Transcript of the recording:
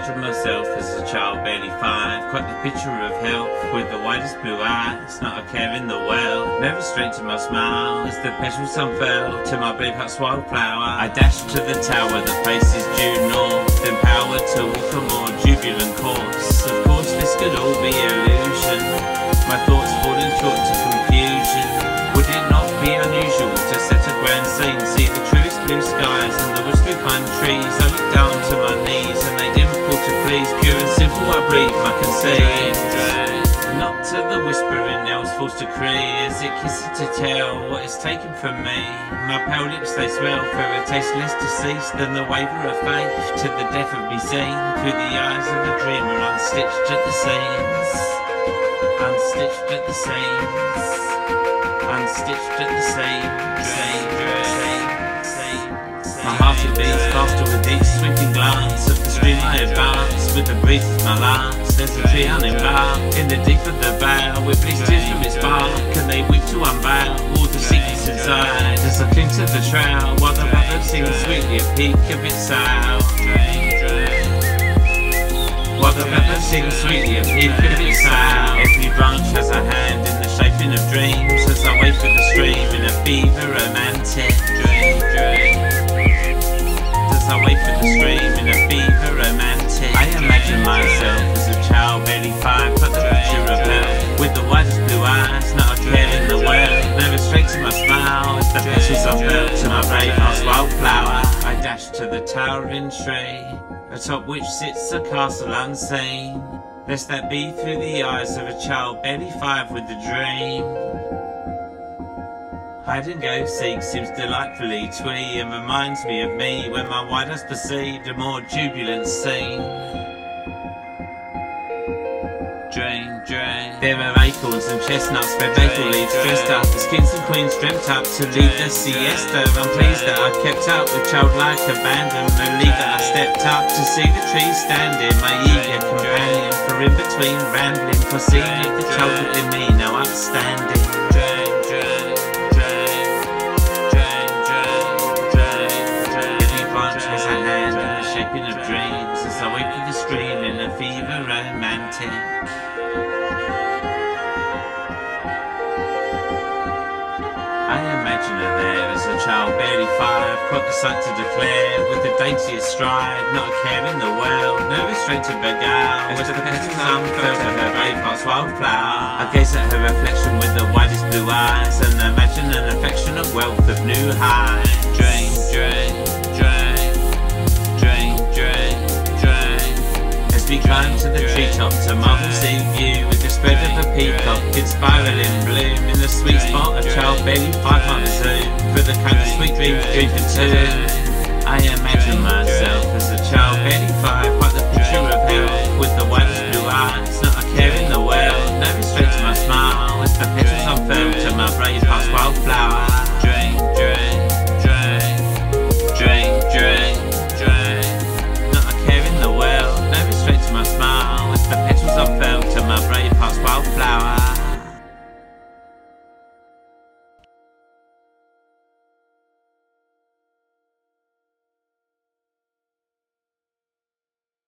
imagine myself as a child, barely 5. Quite the picture of health, with the widest blue eyes, not a care in the world. Never straight to my smile, as the petals unfurl to my brave heart's wildflower. I dash to the tower that faces due north, empowered to walk a more jubilant course. Of course this could all be illusion, my thoughts falling short to confusion. Would it not be unusual to set a grand scene, see the truest blue skies and the whispering pine trees? I look down to my knees and they dimple to please. Pure and simple I breathe, I can see. Not to the whispering nails false decree, as it kisses to tell what is taken from me. My pale lips they swell for a taste less deceased than the waver of faith to the death of me seen through the eyes of a dreamer, unstitched at the seams, unstitched at the seams, unstitched at the seams. My heart it beats faster with each sweeping glance of the stream I advance, with the breeze of my lance. There's a tree unembarked in the deep of the vale, with blisters from its bark, and they weep to unveil all the secrets inside as I cling to the trail, while the mother sings sweetly a peak of its sound. While the mother sings sweetly a peak of its sound. Every branch has a hand in the shaping of dreams, as I wait for the stream in a fever romantic dream. As I wait for the stream in a fever romantic, I imagine myself as a child, barely 5, got the picture of health, with the widest blue eyes, not a care in the world. Never straight to my smile, as the petals unfurl to my brave heart's wildflower. I dash to the towering tree, atop which sits a castle unseen, lest that be through the eyes of a child, barely 5, with a dream. Hide and go seek seems delightfully twee, and reminds me of me when my wide eyes perceived a more jubilant scene. Drain, drain. There are acorns and chestnuts, red maple leaves dressed up as kings and queens dreamt up to lead the siesta. I'm pleased that I've kept up with childlike abandon, relieved that I stepped up to see the trees standing, my eager companion, for in between rambling, foreseeing if the child within me now upstanding. Shaping of dreams, as I wait for the stream in a fever romantic. I imagine her there as a child, barely 5, caught the sight to declare, with the daintiest stride, not a care in the world, no restraint to beguile, as the petals unfurl to her brave heart's wildflower. I gaze at her reflection with the widest blue eyes, and imagine an affectionate wealth of new highs. Drain, drain, drain. As we climb to the treetop to marvel see view, with the spread of a peacock in spiraling bloom, in the sweet spot a child barely 5 might zoom, for the kind of sweet dreams dream for two. I imagine myself as a child barely 5,